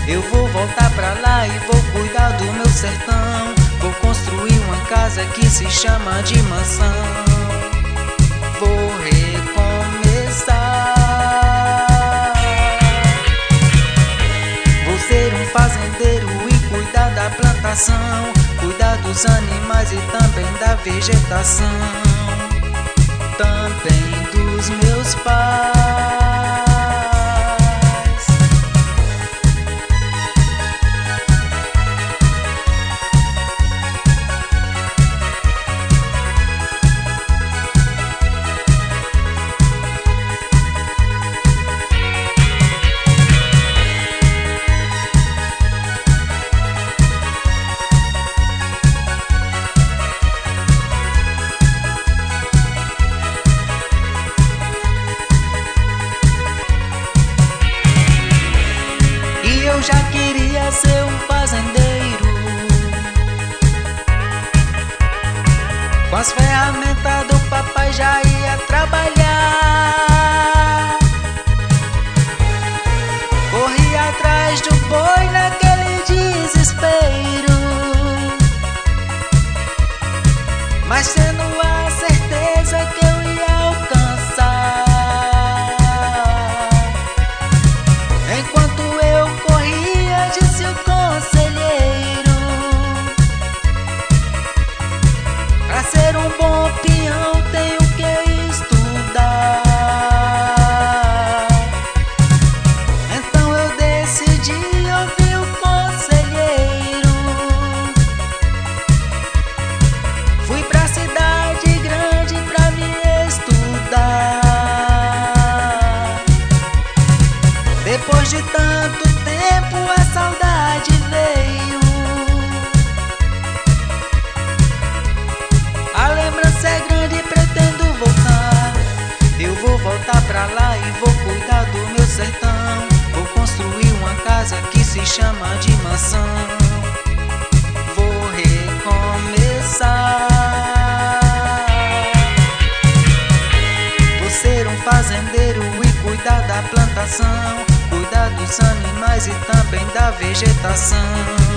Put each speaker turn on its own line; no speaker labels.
Eu vou voltar pra lá e vou cuidar do meu sertão. Vou construir uma casa que se chama de mansão. Vou recomeçar. Vou ser um fazendeiro e cuidar da plantação, cuidar dos animais e também da vegetação, também dos meus pais. Eu já queria ser um fazendeiro, com as ferramentas do papai já ia trabalhar. Corri atrás do boi naquele desespero, mas tendo a certeza que eu ia alcançar. Enquanto eu corria, disse o conselheiro: pra ser um bom peão tenho que estudar. Então eu decidi ouvir o conselheiro. Fui pra cidade grande pra me estudar. Depois de tanto tempo a saudade veio, a lembrança é grande e pretendo voltar. Eu vou voltar pra lá e vou cuidar do meu sertão. Vou construir uma casa que se chama de mansão. Vou recomeçar. Vou ser um fazendeiro e cuidar da plantação, cuidar dos animais e também da vegetação.